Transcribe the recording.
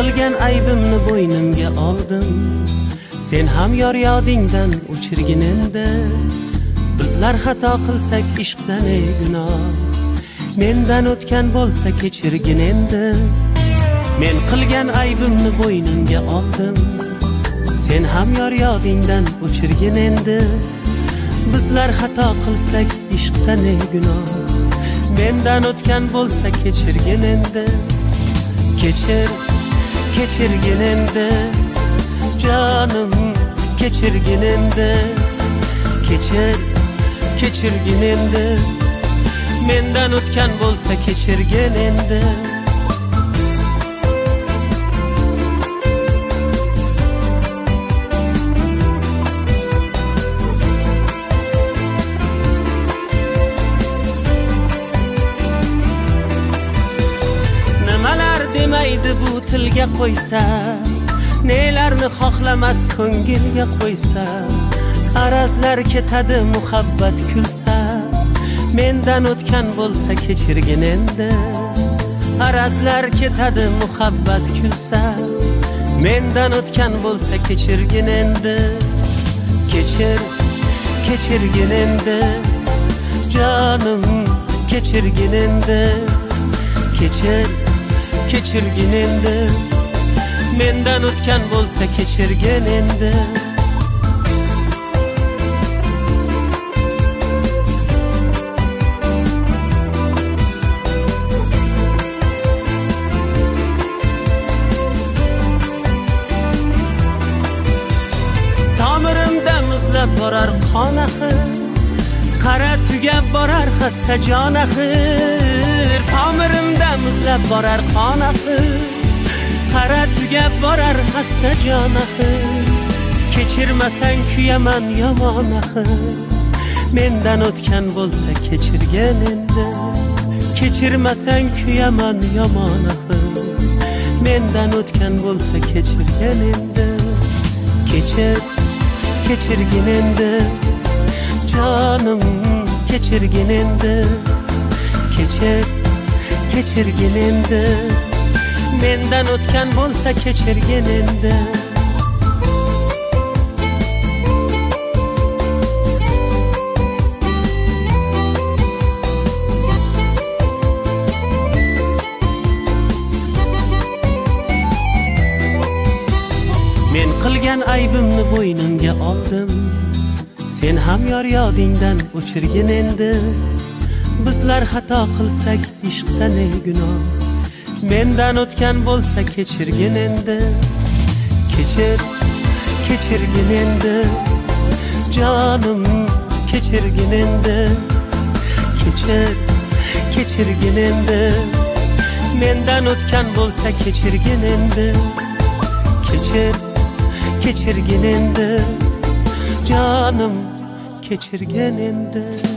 qilgan aybimni bo'ynimga oldim. Sen ham yor yodingdan o'chirgin endi. Bizlar xato qilsak ishqdan ey gunoh, mendan o'tgan bo'lsa kechirgin endi. Men qilgan aybimni bo'ynimga oldim. Sen ham yor yodingdan o'chirgin endi. Bizlar xato qilsak ishqdan ey gunoh, mendan o'tgan bo'lsa kechirgin endi. Kechirgin endi jonim, kechirgin endi. Kechirgin endi, mendan o'tgan bo'lsa kechirgin endi. Nimalar demaydi bu tilga qo'ysa, nelarni xohlamas ko'ngilga qo'ysa. Arazlar ketadi muhabbat kulsa, mendan o'tgan bo'lsa kechirgin endi. Arazlar ketadi muhabbat kulsa, mendan o'tgan bo'lsa kechirgin endi. Kechirgin endi jonim, kechirgin endi. Kechirgin endi, mendan o'tgan bo'lsa kechirgin endi. Borar qon axir, qara tugab borar xasta jon axir. Tomirimda muzlab borar qon axir, qara tugab borar xasta jon axir. Kechirmasang kuyaman yomon axir, mendan o'tgan bo'lsa kechirgin endi. Kechirmasang kuyaman yomon axir, mendan o'tgan bo'lsa kechirgin endi. Kechirgin endi jonim, kechirgin endi. Kechirgin endi, mendan o'tgan bo'lsa kechirgin endi. Men qilgan aybimni bo'ynimga oldim. Sen ham yor yodingdan o'chirgin endi. Bizlar xato qilsak ishqdan ey gunoh, mendan o'tgan bo'lsa kechirgin endi. Kechirgin endi jonim, kechirgin endi. Kechirgin endi, mendan o'tgan bo'lsa kechirgin endi. Kechirgin endi jonim, kechirgin endi.